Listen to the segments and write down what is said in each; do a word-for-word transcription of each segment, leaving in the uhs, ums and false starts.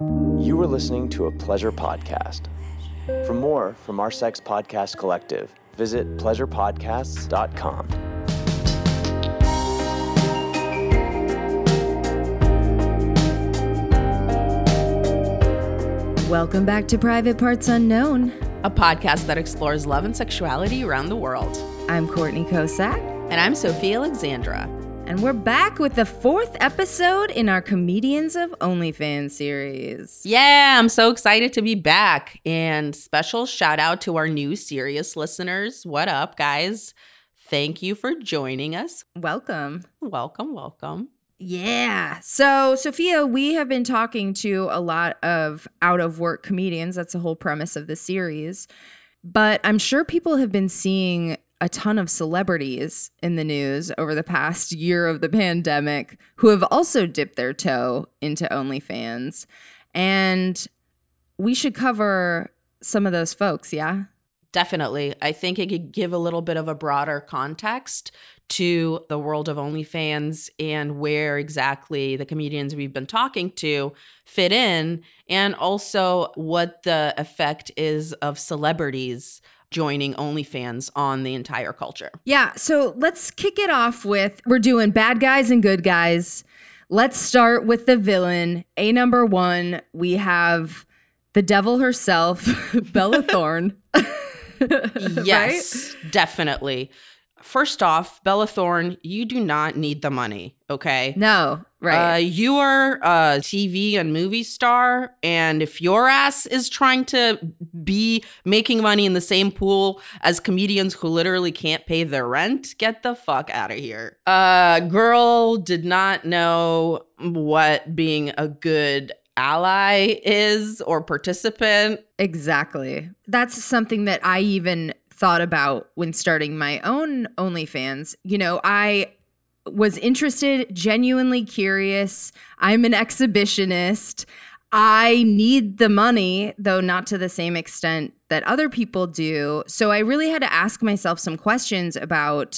You are listening to a Pleasure podcast. For more from our Sex Podcast Collective, visit pleasure podcasts dot com. Welcome back to Private Parts Unknown, a podcast that explores love and sexuality around the world. I'm Courtney Kosak. And I'm Sophia Alexandra. And we're back with the fourth episode in our Comedians of OnlyFans series. Yeah, I'm so excited to be back. And special shout out to our new serious listeners. What up, guys? Thank you for joining us. Welcome. Welcome, welcome. Yeah. So, Sophia, we have been talking to a lot of out-of-work comedians. That's the whole premise of the series. But I'm sure people have been seeing a ton of celebrities in the news over the past year of the pandemic who have also dipped their toe into OnlyFans. And we should cover some of those folks, yeah? Definitely. I think it could give a little bit of a broader context to the world of OnlyFans and where exactly the comedians we've been talking to fit in, and also what the effect is of celebrities joining OnlyFans on the entire culture. Yeah, so let's kick it off with, we're doing bad guys and good guys. Let's start with the villain. A number one, we have the devil herself, Bella Thorne. Yes, right? Definitely. First off, Bella Thorne, you do not need the money, okay? No, right. Uh, you are a T V and movie star, and if your ass is trying to be making money in the same pool as comedians who literally can't pay their rent, get the fuck out of here. Uh, girl did not know what being a good ally is or participant. Exactly. That's something that I even thought about when starting my own OnlyFans. You know, I was interested, genuinely curious. I'm an exhibitionist. I need the money, though not to the same extent that other people do. So I really had to ask myself some questions about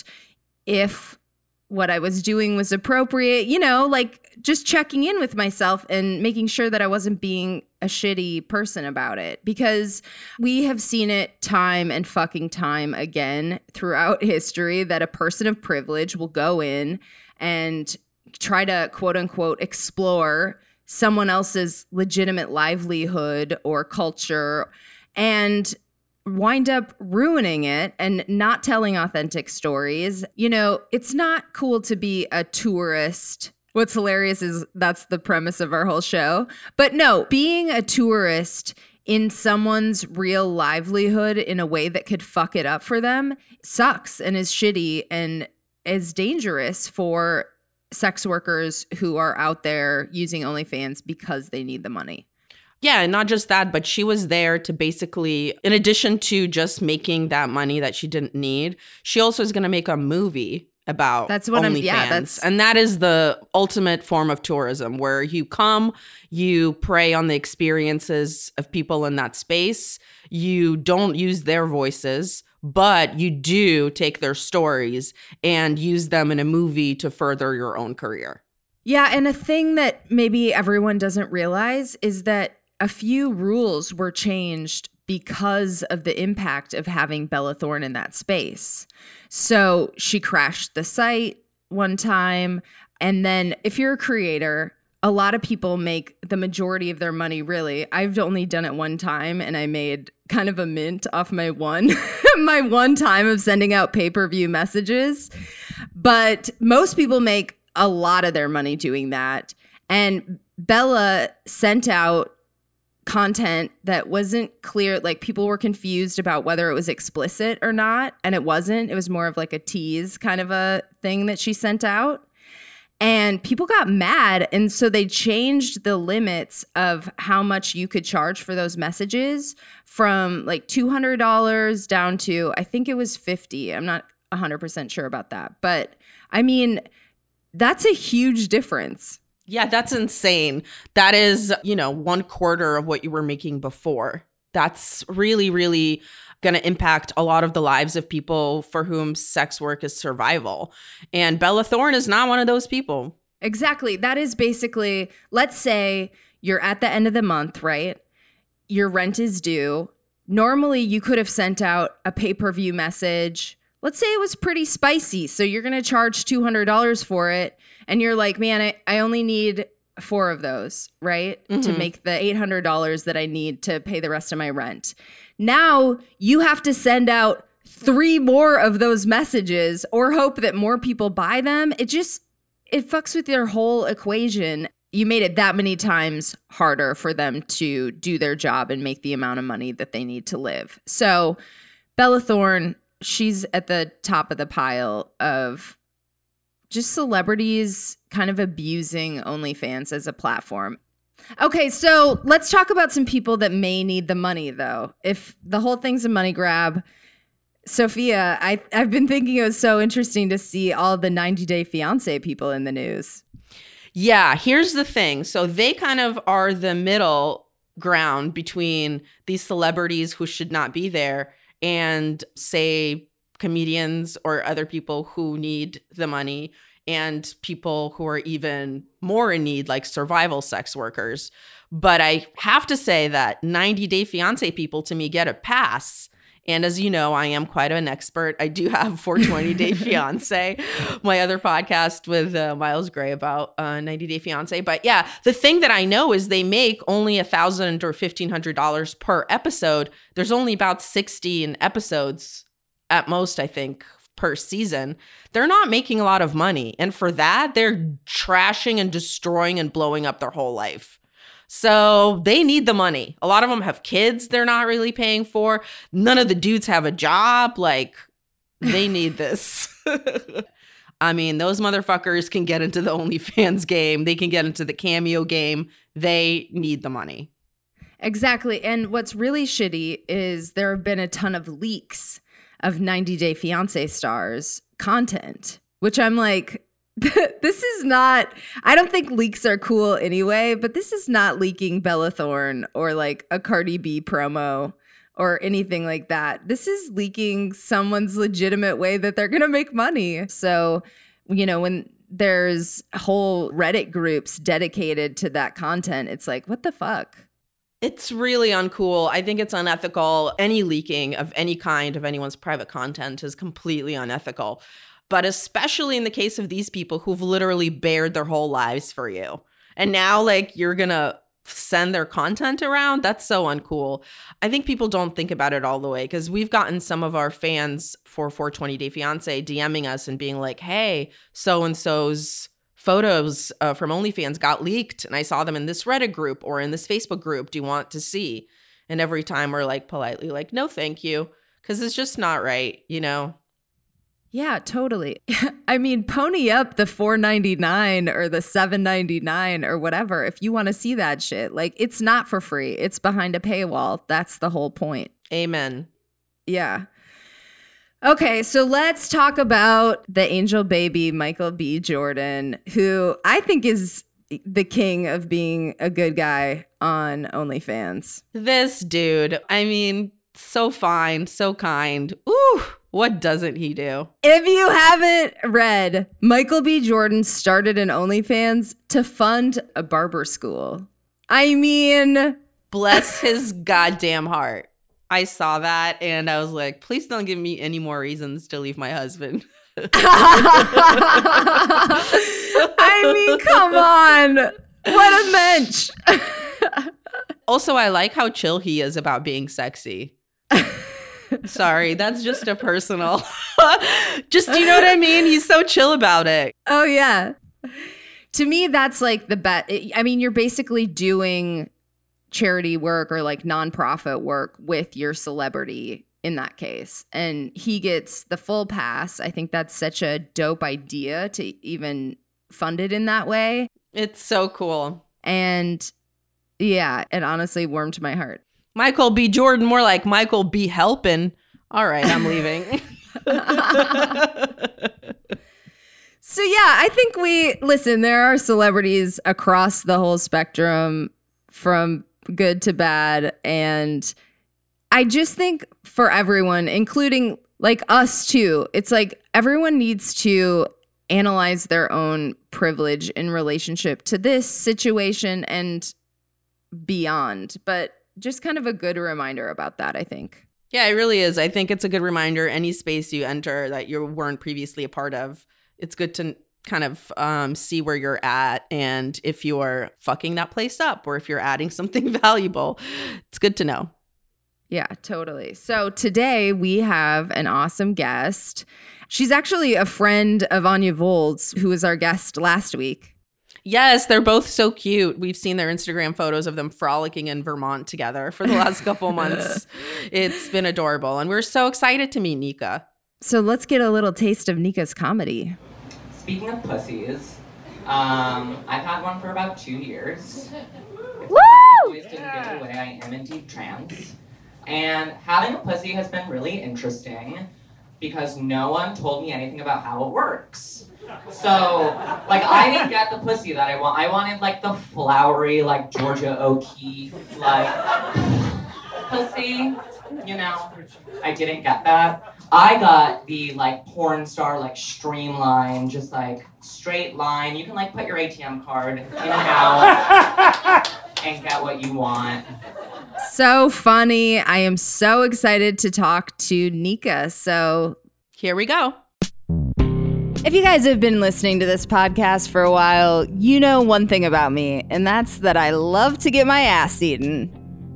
if what I was doing was appropriate, you know, like just checking in with myself and making sure that I wasn't being a shitty person about it, because we have seen it time and fucking time again throughout history that a person of privilege will go in and try to quote unquote explore someone else's legitimate livelihood or culture and wind up ruining it and not telling authentic stories. You know, it's not cool to be a tourist. What's hilarious is that's the premise of our whole show. But no, being a tourist in someone's real livelihood in a way that could fuck it up for them sucks and is shitty and is dangerous for sex workers who are out there using OnlyFans because they need the money. Yeah, and not just that, but she was there to basically, in addition to just making that money that she didn't need, she also is going to make a movie about that's what OnlyFans. I'm, yeah, that's, and that is the ultimate form of tourism, where you come, you prey on the experiences of people in that space. You don't use their voices, but you do take their stories and use them in a movie to further your own career. Yeah, and a thing that maybe everyone doesn't realize is that a few rules were changed because of the impact of having Bella Thorne in that space. So she crashed the site one time. And then if you're a creator, a lot of people make the majority of their money, really. I've only done it one time, and I made kind of a mint off my one, my one time of sending out pay-per-view messages. But most people make a lot of their money doing that. And Bella sent out content that wasn't clear. Like, people were confused about whether it was explicit or not, and it wasn't. It was more of like a tease kind of a thing that she sent out. And people got mad, and so they changed the limits of how much you could charge for those messages from like two hundred dollars down to, I think it was fifty dollars. I'm not one hundred percent sure about that. But I mean, that's a huge difference. Yeah, that's insane. That is, you know, one quarter of what you were making before. That's really, really going to impact a lot of the lives of people for whom sex work is survival. And Bella Thorne is not one of those people. Exactly. That is basically, let's say You're at the end of the month, right? Your rent is due. Normally, you could have sent out a pay-per-view message. Let's say it was pretty spicy, so you're going to charge two hundred dollars for it, and you're like, man, I, I only need four of those, right? Mm-hmm. To make the eight hundred dollars that I need to pay the rest of my rent. Now, you have to send out three more of those messages or hope that more people buy them. It just, it fucks with your whole equation. You made it that many times harder for them to do their job and make the amount of money that they need to live. So Bella Thorne, she's at the top of the pile of just celebrities kind of abusing OnlyFans as a platform. Okay, so let's talk about some people that may need the money, though. If the whole thing's a money grab, Sophia, I, I've been thinking it was so interesting to see all the ninety day fiancé people in the news. Yeah, here's the thing. So they kind of are the middle ground between these celebrities who should not be there and, say, comedians or other people who need the money and people who are even more in need, like survival sex workers. But I have to say that ninety day fiancé people, to me, get a pass. And as you know, I am quite an expert. I do have four twenty day fiancé, my other podcast with uh, Miles Gray about uh, ninety day fiancé. But yeah, the thing that I know is they make only one thousand dollars or fifteen hundred dollars per episode. There's only about sixteen episodes at most, I think, per season. They're not making a lot of money. And for that, they're trashing and destroying and blowing up their whole life. So they need the money. A lot of them have kids they're not really paying for. None of the dudes have a job. Like, they need this. I mean, those motherfuckers can get into the OnlyFans game. They can get into the Cameo game. They need the money. Exactly. And what's really shitty is there have been a ton of leaks of ninety day fiancé stars content, which I'm like, this is not, I don't think leaks are cool anyway, but this is not leaking Bella Thorne or like a Cardi B promo or anything like that. This is leaking someone's legitimate way that they're going to make money. So, you know, when there's whole Reddit groups dedicated to that content, it's like, what the fuck? It's really uncool. I think it's unethical. Any leaking of any kind of anyone's private content is completely unethical. But especially in the case of these people who've literally bared their whole lives for you. And now, like, you're going to send their content around? That's so uncool. I think people don't think about it all the way because we've gotten some of our fans for four twenty day fiancé DMing us and being like, hey, so-and-so's photos uh, from OnlyFans got leaked and I saw them in this Reddit group or in this Facebook group. Do you want to see? And every time we're like politely like, no, thank you. Because it's just not right, you know? Yeah, totally. I mean, pony up the four ninety-nine or the seven ninety-nine or whatever if you want to see that shit. Like, it's not for free. It's behind a paywall. That's the whole point. Amen. Yeah. Okay, so let's talk about the angel baby, Michael B. Jordan, who I think is the king of being a good guy on OnlyFans. This dude, I mean, so fine, so kind. Ooh. What doesn't he do? If you haven't read, Michael B. Jordan started an OnlyFans to fund a barber school. I mean, bless his goddamn heart. I saw that and I was like, please don't give me any more reasons to leave my husband. I mean, come on. What a mensch. Also, I like how chill he is about being sexy. Sorry, that's just a personal. Just, you know what I mean? He's so chill about it. Oh, yeah. To me, that's like the bet. I mean, you're basically doing charity work or like nonprofit work with your celebrity in that case. And he gets the full pass. I think that's such a dope idea to even fund it in that way. It's so cool. And yeah, it honestly warmed my heart. Michael B. Jordan, more like Michael B. Helpin'. All right, I'm leaving. So yeah, I think we, listen, there are celebrities across the whole spectrum from good to bad. And I just think for everyone, including like us too, it's like everyone needs to analyze their own privilege in relationship to this situation and beyond. But just kind of a good reminder about that, I think. Yeah, it really is. I think it's a good reminder. Any space you enter that you weren't previously a part of, it's good to kind of um, see where you're at. And if you're fucking that place up or if you're adding something valuable, it's good to know. Yeah, totally. So today we have an awesome guest. She's actually a friend of Anya Vold's, who was our guest last week. Yes, they're both so cute. We've seen their Instagram photos of them frolicking in Vermont together for the last couple months. It's been adorable. And we're so excited to meet Nika. So let's get a little taste of Nika's comedy. Speaking of pussies, um, I've had one for about two years. If Woo! the boys didn't give it away, I am indeed trans. And having a pussy has been really interesting because no one told me anything about how it works. So, like, I didn't get the pussy that I want. I wanted, like, the flowery, like, Georgia O'Keeffe, like, pussy, you know? I didn't get that. I got the, like, porn star, like, streamline, just, like, straight line. You can, like, put your A T M card in and out and get what you want. So funny. I am so excited to talk to Nika. So here we go. If you guys have been listening to this podcast for a while, you know one thing about me, and that's that I love to get my ass eaten.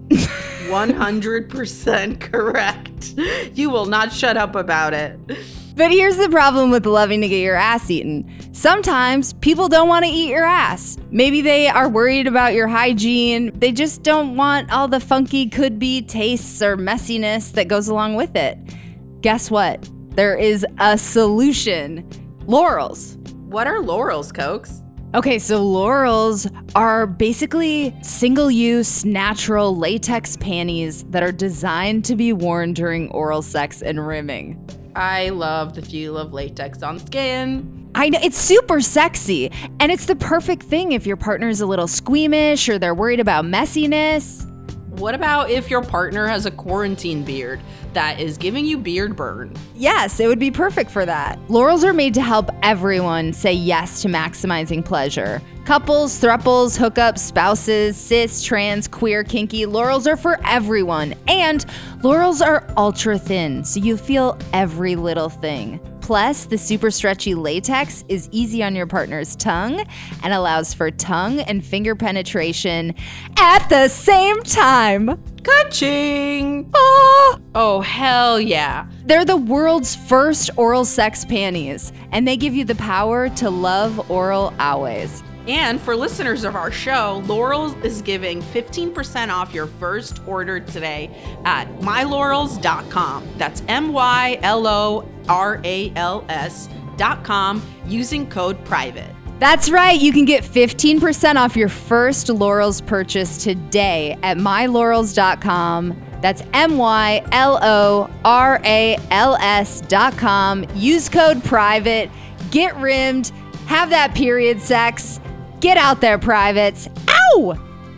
one hundred percent correct. You will not shut up about it. But here's the problem with loving to get your ass eaten. Sometimes people don't want to eat your ass. Maybe they are worried about your hygiene. They just don't want all the funky could-be tastes or messiness that goes along with it. Guess what? There is a solution. Lorals. What are Lorals, Cokes? Okay, so Lorals are basically single-use, natural latex panties that are designed to be worn during oral sex and rimming. I love the feel of latex on skin. I know, it's super sexy, and it's the perfect thing if your partner's a little squeamish or they're worried about messiness. What about if your partner has a quarantine beard that is giving you beard burn? Yes, it would be perfect for that. Lorals are made to help everyone say yes to maximizing pleasure. Couples, thruples, hookups, spouses, cis, trans, queer, kinky, Lorals are for everyone. And Lorals are ultra thin, so you feel every little thing. Plus, the super stretchy latex is easy on your partner's tongue and allows for tongue and finger penetration at the same time. Ka-ching! Oh! Oh, hell yeah. They're the world's first oral sex panties, and they give you the power to love oral always. And for listeners of our show, Lorals is giving fifteen percent off your first order today at my lorals dot com. That's M Y L O R A L S dot com using code PRIVATE. That's right. You can get fifteen percent off your first Lorals purchase today at my lorals dot com. That's M Y L O R A L S dot com. Use code PRIVATE. Get rimmed. Have that period sex. Get out there, privates. Ow!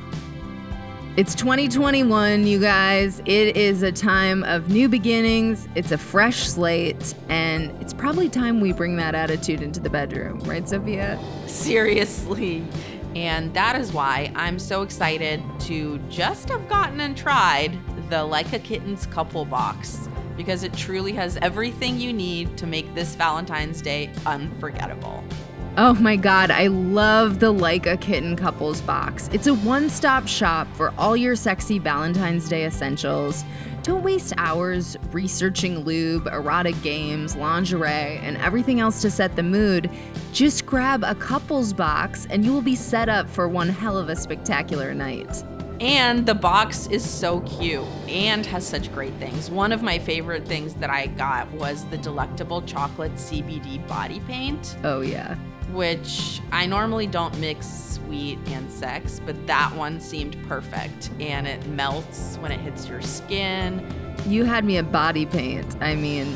It's twenty twenty-one, you guys. It is a time of new beginnings. It's a fresh slate, and it's probably time we bring that attitude into the bedroom. Right, Sophia? Seriously. And that is why I'm so excited to just have gotten and tried the Like a Kitten's couple box, because it truly has everything you need to make this Valentine's Day unforgettable. Oh my God, I love the Like a Kitten couples box. It's a one-stop shop for all your sexy Valentine's Day essentials. Don't waste hours researching lube, erotic games, lingerie, and everything else to set the mood. Just grab a couples box and you will be set up for one hell of a spectacular night. And the box is so cute and has such great things. One of my favorite things that I got was the Delectable Chocolate C B D Body Paint. Oh yeah. Which I normally don't mix sweet and sex, but that one seemed perfect. And it melts when it hits your skin. You had me at body paint. I mean...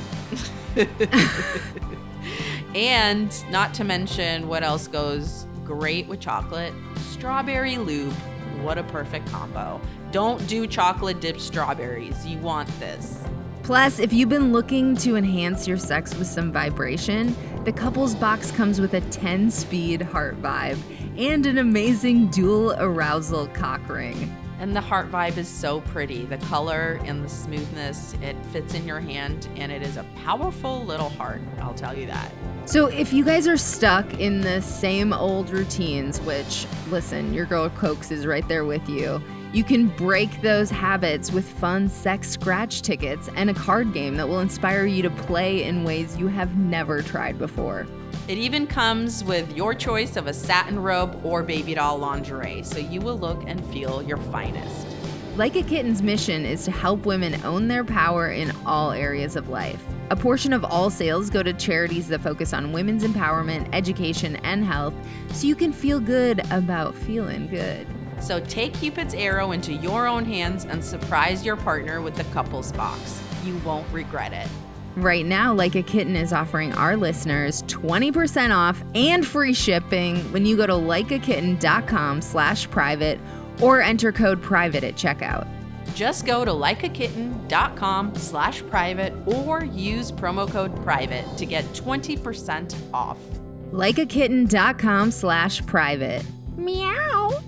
And not to mention what else goes great with chocolate? Strawberry lube. What a perfect combo. Don't do chocolate dipped strawberries. You want this. Plus, if you've been looking to enhance your sex with some vibration, the couples box comes with a ten-speed heart vibe. and an amazing dual arousal cock ring. And the heart vibe is so pretty. The color and the smoothness, it fits in your hand, and it is a powerful little heart, I'll tell you that. So if you guys are stuck in the same old routines, which, listen, your girl Cokes is right there with you, you can break those habits with fun sex scratch tickets and a card game that will inspire you to play in ways you have never tried before. It even comes with your choice of a satin robe or baby doll lingerie, so you will look and feel your finest. Like a Kitten's mission is to help women own their power in all areas of life. A portion of all sales go to charities that focus on women's empowerment, education, and health, so you can feel good about feeling good. So take Cupid's arrow into your own hands and surprise your partner with the couples box. You won't regret it. Right now, Like a Kitten is offering our listeners twenty percent off and free shipping when you go to likeakitten.com slash private or enter code private at checkout. Just go to likeakitten.com slash private or use promo code private to get twenty percent off. likeakitten.com slash private. Meow.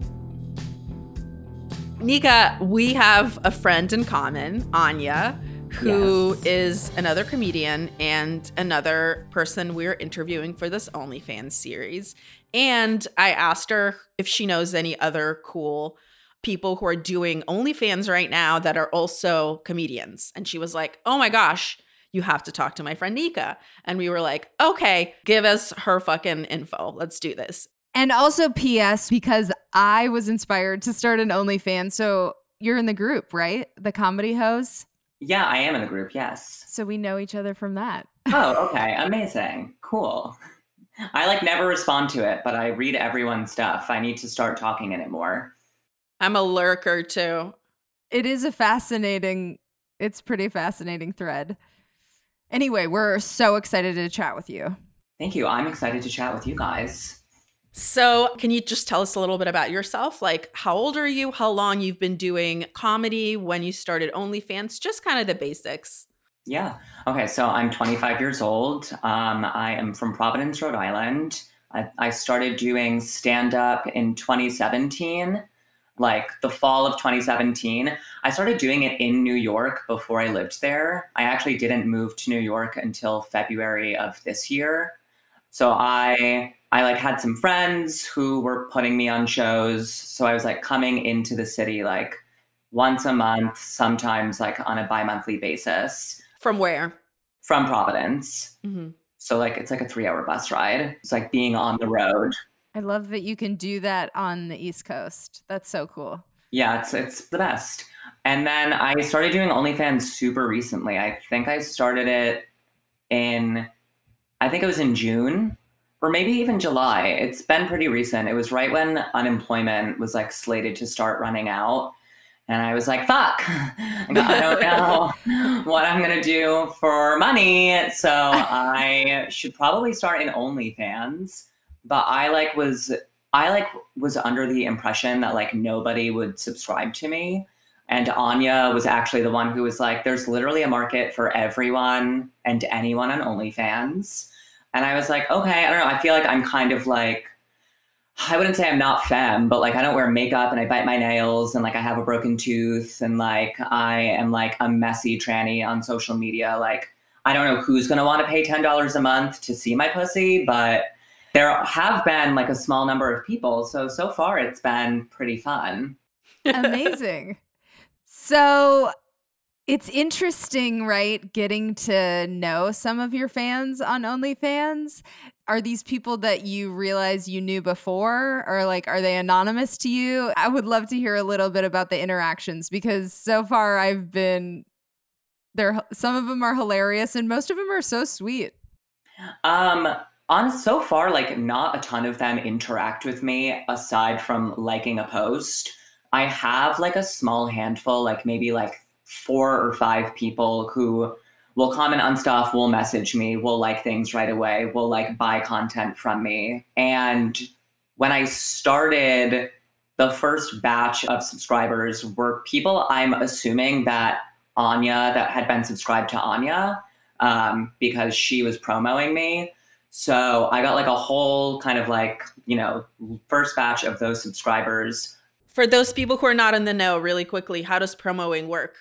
Nika, we have a friend in common, Anya, who yes. is another comedian and another person we're interviewing for this OnlyFans series. And I asked her if she knows any other cool people who are doing OnlyFans right now that are also comedians. And she was like, oh my gosh, you have to talk to my friend Nika. And we were like, okay, give us her fucking info. Let's do this. And also P S, because I was inspired to start an OnlyFans. So you're in the group, right? The Comedy Hoes? Yeah, I am in the group, yes. So we know each other from that. Oh, okay. Amazing. Cool. I like never respond to it, but I read everyone's stuff. I need to start talking in it more. I'm a lurker too. It is a fascinating, it's pretty fascinating thread. Anyway, we're so excited to chat with you. Thank you. I'm excited to chat with you guys. So can you just tell us a little bit about yourself? Like, how old are you? How long you've been doing comedy? When you started OnlyFans? Just kind of the basics. Yeah. Okay. So I'm twenty-five years old. Um, I am from Providence, Rhode Island. I, I started doing stand-up in twenty seventeen, like the fall of twenty seventeen. I started doing it in New York before I lived there. I actually didn't move to New York until February of this year. So I... I like had some friends who were putting me on shows. So I was like coming into the city like once a month, sometimes like on a bi-monthly basis. From where? From Providence. Mm-hmm. So like it's like a three hour bus ride. It's like being on the road. I love that you can do that on the East Coast. That's so cool. Yeah, it's it's the best. And then I started doing OnlyFans super recently. I think I started it in, I think it was in June. Or maybe even July. It's been pretty recent. It was right when unemployment was like slated to start running out. And I was like, fuck, I don't know what I'm going to do for money. So I should probably start an OnlyFans. But I like was, I like was under the impression that like nobody would subscribe to me. And Anya was actually the one who was like, there's literally a market for everyone and anyone on OnlyFans. And I was like, okay, I don't know. I feel like I'm kind of like, I wouldn't say I'm not femme, but like I don't wear makeup and I bite my nails and like I have a broken tooth and like I am like a messy tranny on social media. Like, I don't know who's going to want to pay ten dollars a month to see my pussy, but there have been like a small number of people. So, so far it's been pretty fun. Amazing. So it's interesting, right? Getting to know some of your fans on OnlyFans. Are these people that you realize you knew before, or like, are they anonymous to you? I would love to hear a little bit about the interactions, because so far I've been there. Some of them are hilarious and most of them are so sweet. Um, on so far, like not a ton of them interact with me aside from liking a post. I have like a small handful, like maybe like four or five people who will comment on stuff, will message me, will like things right away, will like buy content from me. And when I started, the first batch of subscribers were people I'm assuming that Anya, that had been subscribed to Anya, um, because she was promoting me. So I got like a whole kind of like, you know, first batch of those subscribers. For those people who are not in the know, really quickly, how does promoing work?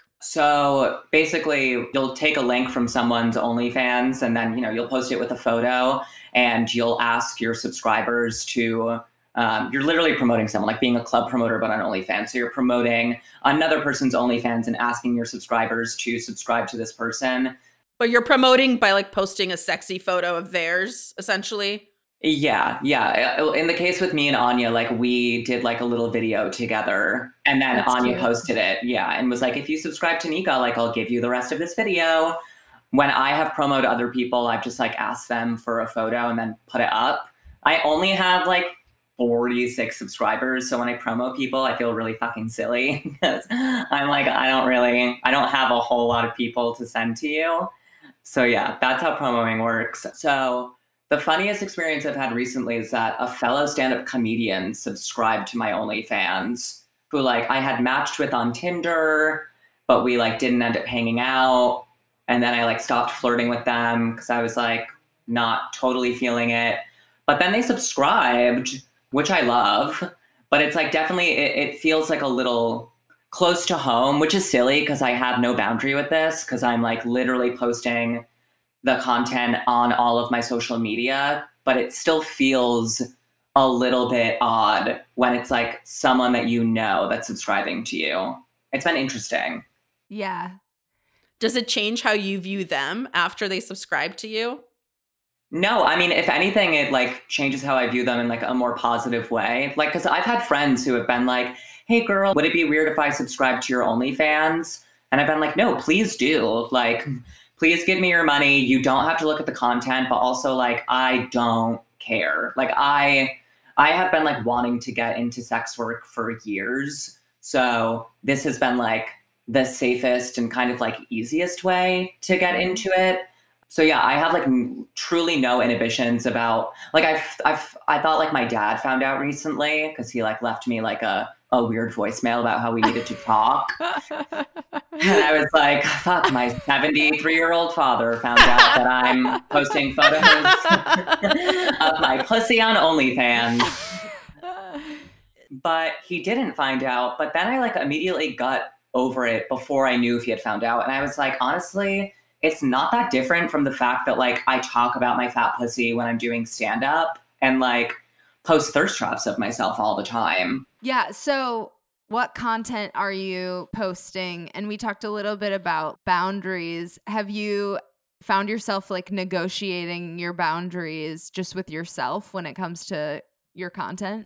So basically, you'll take a link from someone's OnlyFans and then, you know, you'll post it with a photo and you'll ask your subscribers to, um, you're literally promoting someone, like being a club promoter, but on OnlyFans. So you're promoting another person's OnlyFans and asking your subscribers to subscribe to this person. But you're promoting by like posting a sexy photo of theirs, essentially? Yeah, yeah. In the case with me and Anya, like we did like a little video together and then That's Anya cute. posted it. Yeah. And was like, if you subscribe to Nika, like I'll give you the rest of this video. When I have promoted other people, I've just like asked them for a photo and then put it up. I only have like forty-six subscribers. So when I promo people, I feel really fucking silly because I'm like, I don't really, I don't have a whole lot of people to send to you. So yeah, that's how promoting works. So the funniest experience I've had recently is that a fellow stand-up comedian subscribed to my OnlyFans who like I had matched with on Tinder, but we like didn't end up hanging out. And then I like stopped flirting with them because I was like not totally feeling it. But then they subscribed, which I love. But it's like definitely, it, it feels like a little close to home, which is silly because I have no boundary with this because I'm like literally posting the content on all of my social media, but it still feels a little bit odd when it's like someone that you know that's subscribing to you. It's been interesting. Yeah. Does it change how you view them after they subscribe to you? No, I mean, if anything, it like changes how I view them in like a more positive way. Like, cause I've had friends who have been like, hey girl, would it be weird if I subscribed to your OnlyFans? And I've been like, no, please do. Like, please give me your money. You don't have to look at the content, but also like, I don't care. Like I, I have been like wanting to get into sex work for years. So this has been like the safest and kind of like easiest way to get into it. So yeah, I have like n- truly no inhibitions about like, I've, I've, I thought like my dad found out recently because he like left me like a, a weird voicemail about how we needed to talk. And I was like, fuck, my seventy-three year old father found out that I'm posting photos of my pussy on OnlyFans. But he didn't find out. But then I like immediately got over it before I knew if he had found out. And I was like, honestly, it's not that different from the fact that like I talk about my fat pussy when I'm doing stand up and like post thirst traps of myself all the time. Yeah. So what content are you posting? And we talked a little bit about boundaries. Have you found yourself like negotiating your boundaries just with yourself when it comes to your content?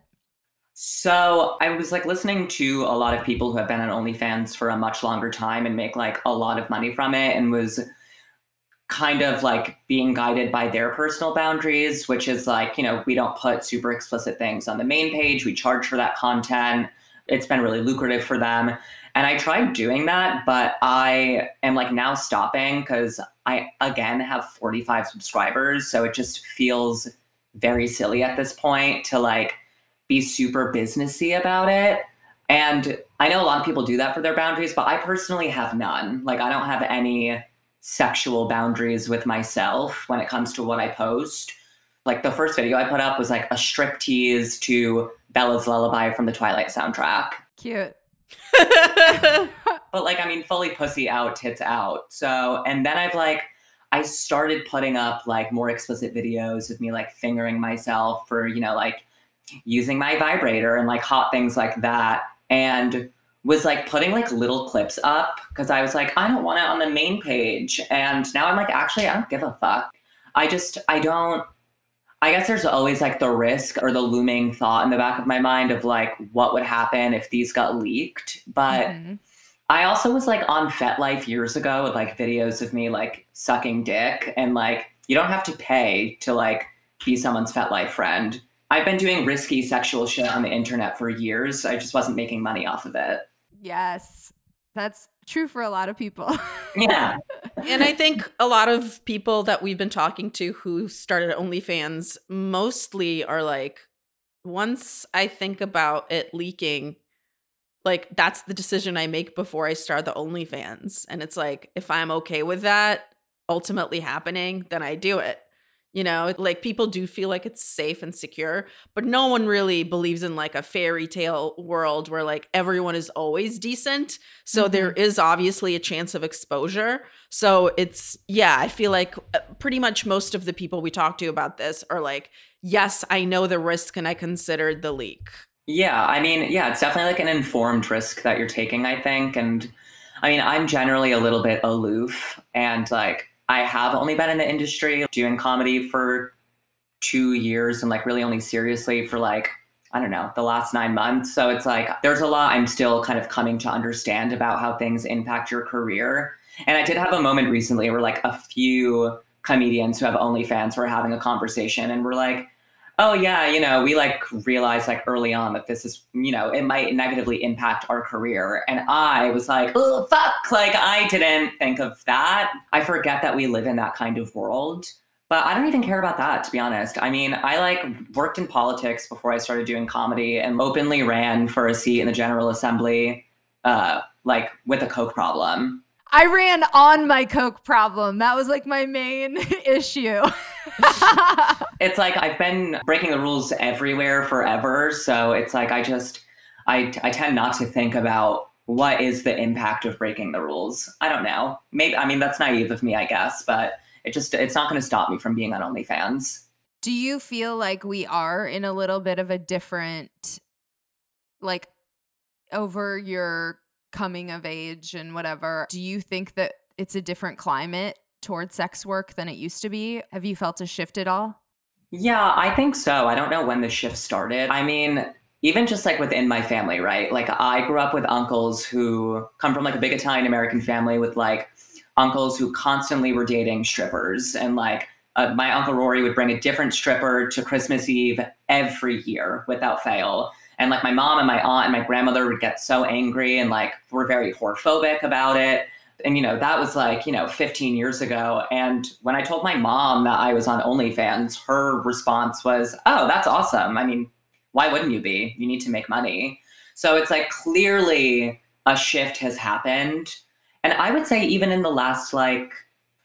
So I was like listening to a lot of people who have been on OnlyFans for a much longer time and make like a lot of money from it, and was kind of like being guided by their personal boundaries, which is like, you know, we don't put super explicit things on the main page. We charge for that content. It's been really lucrative for them. And I tried doing that, but I am like now stopping because I, again, have forty-five subscribers. So it just feels very silly at this point to like be super businessy about it. And I know a lot of people do that for their boundaries, but I personally have none. Like I don't have any sexual boundaries with myself when it comes to what I post. Like the first video I put up was like a striptease to Bella's Lullaby from the Twilight soundtrack. Cute. But like, I mean, fully pussy out, tits out. So, and then I've like, I started putting up like more explicit videos of me like fingering myself for, you know, like using my vibrator and like hot things like that. And was like putting like little clips up because I was like, I don't want it on the main page. And now I'm like, actually, I don't give a fuck. I just, I don't, I guess there's always like the risk or the looming thought in the back of my mind of like, what would happen if these got leaked? But mm-hmm. I also was like on FetLife years ago with like videos of me like sucking dick, and like, you don't have to pay to like be someone's FetLife friend. I've been doing risky sexual shit on the internet for years. I just wasn't making money off of it. Yes, that's true for a lot of people. Yeah. And I think a lot of people that we've been talking to who started OnlyFans mostly are like, once I think about it leaking, like that's the decision I make before I start the OnlyFans. And it's like, if I'm okay with that ultimately happening, then I do it. You know, like people do feel like it's safe and secure, but no one really believes in like a fairy tale world where like everyone is always decent. So Mm-hmm. there is obviously a chance of exposure. So it's, yeah, I feel like pretty much most of the people we talk to about this are like, yes, I know the risk and I considered the leak. Yeah, I mean, yeah, it's definitely like an informed risk that you're taking, I think. And I mean, I'm generally a little bit aloof, and like I have only been in the industry doing comedy for two years and like really only seriously for like, I don't know, the last nine months. So it's like there's a lot I'm still kind of coming to understand about how things impact your career. And I did have a moment recently where like a few comedians who have OnlyFans were having a conversation and were like, oh yeah, you know, we like realized like early on that this is, you know, it might negatively impact our career. And I was like, oh, fuck, like I didn't think of that. I forget that we live in that kind of world. But I don't even care about that, to be honest. I mean, I like worked in politics before I started doing comedy and openly ran for a seat in the General Assembly, uh, like with a coke problem. I ran on my coke problem. That was like my main issue. It's like I've been breaking the rules everywhere forever. So it's like I just, I, I tend not to think about what is the impact of breaking the rules. I don't know. Maybe, I mean, that's naive of me, I guess, but it just, it's not going to stop me from being on OnlyFans. Do you feel like we are in a little bit of a different, like over your coming of age and whatever, do you think that it's a different climate towards sex work than it used to be? Have you felt a shift at all? Yeah, I think so. I don't know when the shift started. I mean, even just like within my family, right? Like I grew up with uncles who come from like a big Italian American family with like uncles who constantly were dating strippers. And like uh, my Uncle Rory would bring a different stripper to Christmas Eve every year without fail. And like my mom and my aunt and my grandmother would get so angry and like were very whorephobic about it. And, you know, that was like, you know, fifteen years ago. And when I told my mom that I was on OnlyFans, her response was, oh, that's awesome. I mean, why wouldn't you be? You need to make money. So it's like clearly a shift has happened. And I would say even in the last like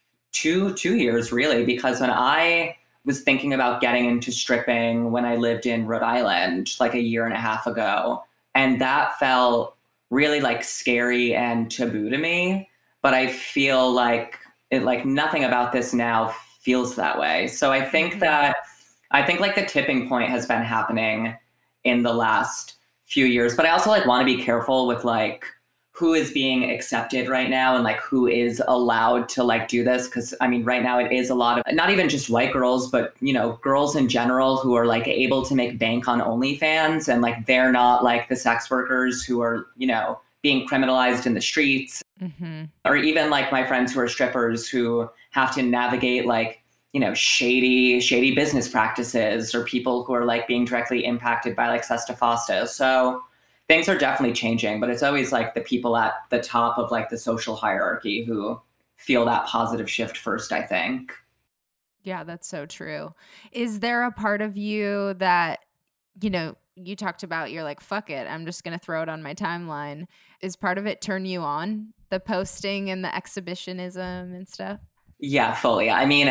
two, two years, really, because when I was thinking about getting into stripping when I lived in Rhode Island like a year and a half ago. And that felt really like scary and taboo to me. But I feel like it, like nothing about this now feels that way. So I think that, I think like the tipping point has been happening in the last few years. But I also like want to be careful with like who is being accepted right now and like who is allowed to like do this. Cause I mean, right now it is a lot of, not even just white girls, but you know, girls in general who are like able to make bank on OnlyFans, and like, they're not like the sex workers who are, you know, being criminalized in the streets. Mm-hmm. Or even like my friends who are strippers who have to navigate like, you know, shady, shady business practices, or people who are like being directly impacted by like Sesta Fosta. So things are definitely changing, but it's always like the people at the top of like the social hierarchy who feel that positive shift first, I think. Yeah, that's so true. Is there a part of you that, you know, you talked about, you're like, fuck it, I'm just going to throw it on my timeline. Is part of it turn you on, the posting and the exhibitionism and stuff? Yeah, fully. I mean,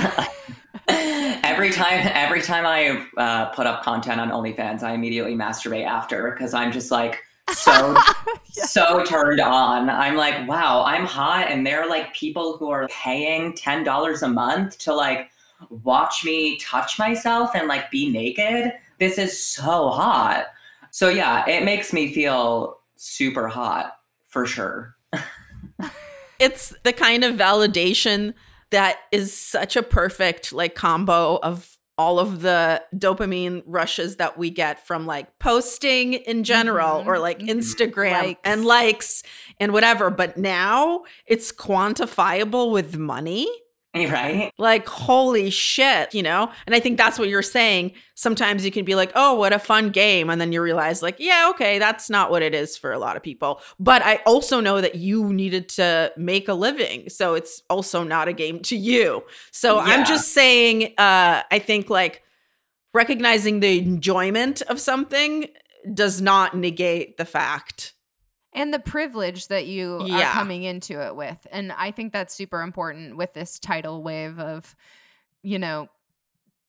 every time, every time I uh, put up content on OnlyFans, I immediately masturbate after, because I'm just like so, yeah. so turned on. I'm like, wow, I'm hot, and there are like people who are paying ten dollars a month to like watch me touch myself and like be naked. This is so hot. So yeah, it makes me feel super hot for sure. It's the kind of validation that is such a perfect like combo of all of the dopamine rushes that we get from like posting in general, mm-hmm. or like Instagram likes. and likes and whatever. But now it's quantifiable with money. Right? Like, holy shit, you know? And I think that's what you're saying. Sometimes you can be like, oh, what a fun game. And then you realize like, yeah, okay, that's not what it is for a lot of people. But I also know that you needed to make a living. So it's also not a game to you. So yeah. I'm just saying, uh, I think like recognizing the enjoyment of something does not negate the fact. And the privilege that you yeah. are coming into it with. And I think that's super important with this tidal wave of, you know,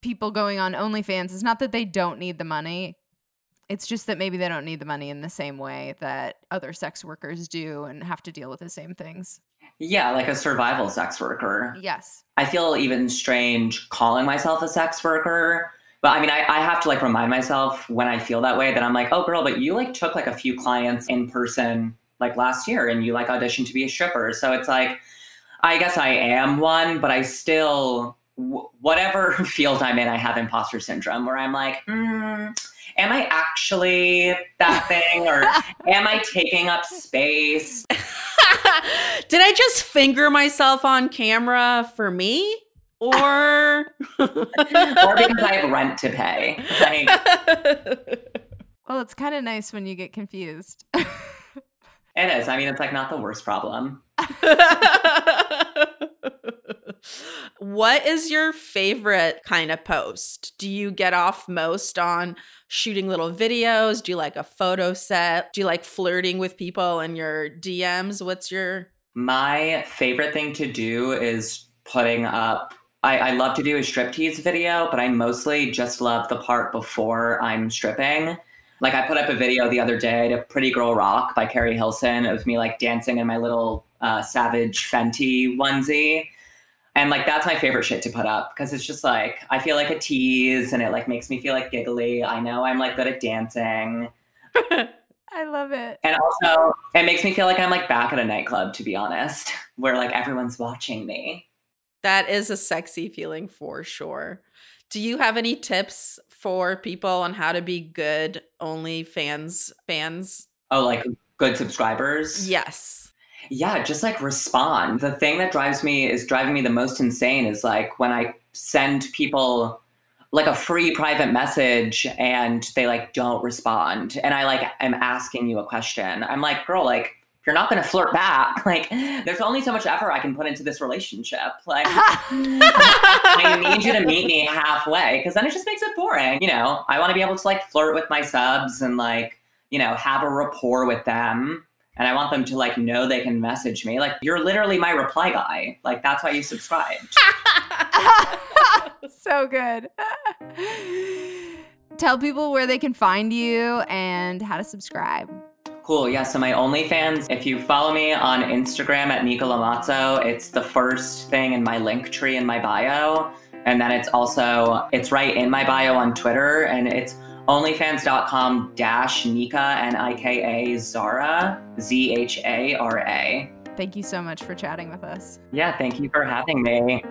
people going on OnlyFans is not that they don't need the money. It's just that maybe they don't need the money in the same way that other sex workers do and have to deal with the same things. Yeah, like a survival sex worker. Yes. I feel even strange calling myself a sex worker. But I mean, I, I have to like remind myself when I feel that way that I'm like, oh girl, but you like took like a few clients in person like last year and you like auditioned to be a stripper. So it's like, I guess I am one, but I still, w- whatever field I'm in, I have imposter syndrome where I'm like, mm, am I actually that thing? Or am I taking up space? Did I just finger myself on camera for me? Or or because I have rent to pay. Like, well, it's kind of nice when you get confused. It is. I mean, it's like not the worst problem. What is your favorite kind of post? Do you get off most on shooting little videos? Do you like a photo set? Do you like flirting with people in your D Ms? What's your... My favorite thing to do is putting up, I, I love to do a striptease video, but I mostly just love the part before I'm stripping. Like I put up a video the other day to Pretty Girl Rock by Carrie Hilson of me like dancing in my little uh, Savage Fenty onesie. And like, that's my favorite shit to put up because it's just like, I feel like a tease and it like makes me feel like giggly. I know I'm like good at dancing. I love it. And also it makes me feel like I'm like back at a nightclub, to be honest, where like everyone's watching me. That is a sexy feeling for sure. Do you have any tips for people on how to be good OnlyFans fans? Oh, like good subscribers? Yes. Yeah, just like respond. The thing that drives me is driving me the most insane is like when I send people like a free private message and they like don't respond. And I like am asking you a question. I'm like, girl, like if you're not going to flirt back, like there's only so much effort I can put into this relationship. Like I need you to meet me halfway because then it just makes it boring. You know, I want to be able to like flirt with my subs and like, you know, have a rapport with them. And I want them to like know they can message me. Like, you're literally my reply guy. Like, that's why you subscribed. So good. Tell people where they can find you and how to subscribe. Cool. Yeah. So my OnlyFans, if you follow me on Instagram at Nika Lamazzo, it's the first thing in my link tree in my bio. And then it's also, it's right in my bio on Twitter. And it's onlyfans.com dash Nika, N I K A Zara, Z H A R A. Thank you so much for chatting with us. Yeah, thank you for having me.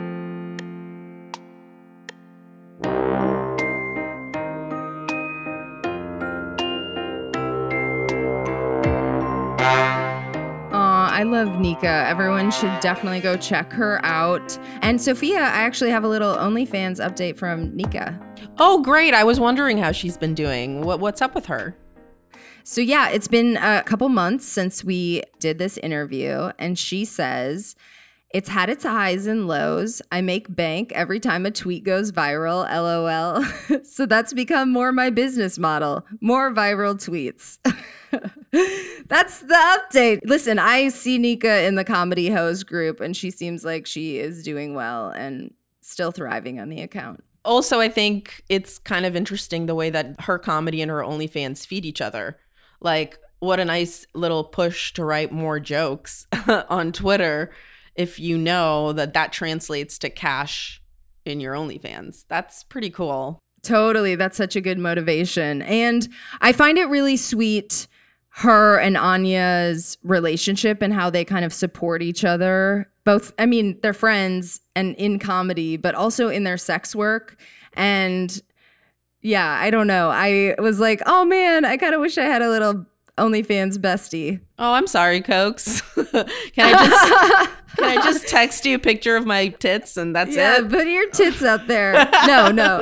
I love Nika. Everyone should definitely go check her out. And Sophia, I actually have a little OnlyFans update from Nika. Oh, great. I was wondering how she's been doing. What, what's up with her? So yeah, it's been a couple months since we did this interview, and she says, it's had its highs and lows. I make bank every time a tweet goes viral, LOL. So that's become more my business model, more viral tweets. That's the update. Listen, I see Nika in the Comedy Hoes group, and she seems like she is doing well and still thriving on the account. Also, I think it's kind of interesting the way that her comedy and her OnlyFans feed each other. Like, what a nice little push to write more jokes on Twitter if you know that that translates to cash in your OnlyFans. That's pretty cool. Totally. That's such a good motivation. And I find it really sweet, her and Anya's relationship and how they kind of support each other. Both, I mean, they're friends and in comedy, but also in their sex work. And yeah, I don't know. I was like, oh man, I kind of wish I had a little OnlyFans bestie. Oh, I'm sorry, Cokes. Can I just can I just text you a picture of my tits and that's yeah, it? Yeah, put your tits out there. No, no.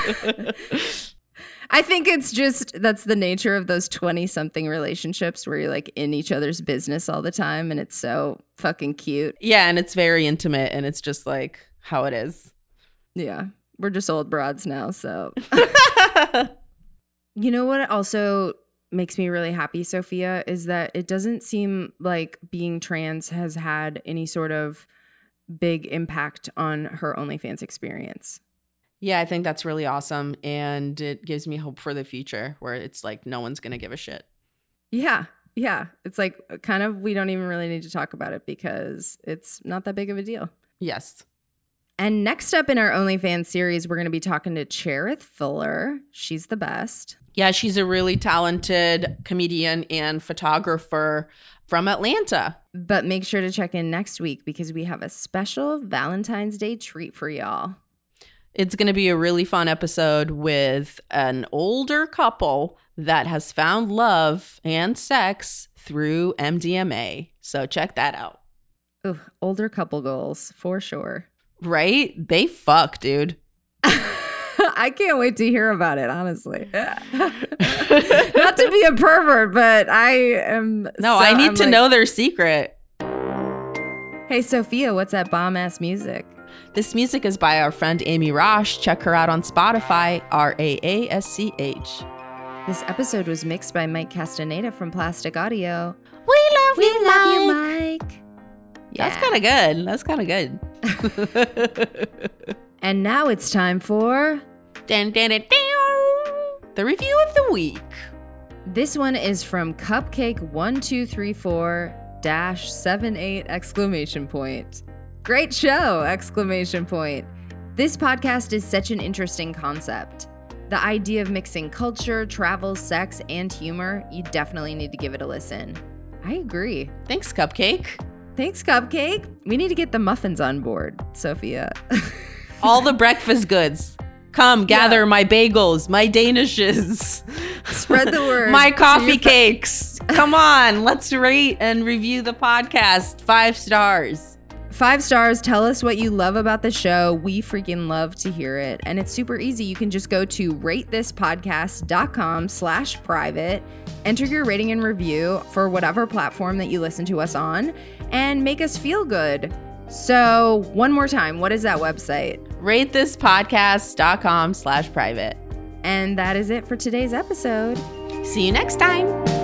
I think it's just, that's the nature of those twenty-something relationships where you're like in each other's business all the time, and it's so fucking cute. Yeah, and it's very intimate, and it's just like how it is. Yeah, we're just old broads now, so. You know what also makes me really happy, Sophia, is that it doesn't seem like being trans has had any sort of big impact on her OnlyFans experience. Yeah, I think that's really awesome. And it gives me hope for the future where it's like no one's going to give a shit. Yeah. Yeah. It's like kind of, we don't even really need to talk about it because it's not that big of a deal. Yes. And next up in our OnlyFans series, we're going to be talking to Cherith Fuller. She's the best. Yeah, she's a really talented comedian and photographer from Atlanta. But make sure to check in next week because we have a special Valentine's Day treat for y'all. It's going to be a really fun episode with an older couple that has found love and sex through M D M A. So check that out. Ooh, older couple goals for sure. Right? They fuck, dude. I can't wait to hear about it, honestly. Not to be a pervert, but I am. No, so, I need I'm to like, know their secret. Hey, Sophia, what's that bomb ass music? This music is by our friend Amy Rosh. Check her out on Spotify, R A A S C H. This episode was mixed by Mike Castaneda from Plastic Audio. We love We you, love you, Mike. Mike. Yeah. That's kind of good. That's kind of good. And now it's time for Dun, dun, dun, dun. The review of the week. this one is from Cupcake one two three four dash seven eight exclamation point. Great show! Exclamation point. This podcast is such an interesting concept. The idea of mixing culture, travel, sex, and humor, you definitely need to give it a listen. I agree. Thanks, Cupcake. Thanks, Cupcake. We need to get the muffins on board, Sophia. All the breakfast goods. Come gather Yeah. my bagels, my danishes. Spread the word. My to coffee your fri- cakes. Come on, let's rate and review the podcast. Five stars. Five stars. Tell us what you love about the show. We freaking love to hear it. And it's super easy. You can just go to ratethispodcast.com slash private, enter your rating and review for whatever platform that you listen to us on, and make us feel good. So one more time, what is that website? Ratethispodcast.com slash private. And that is it for today's episode. See you next time.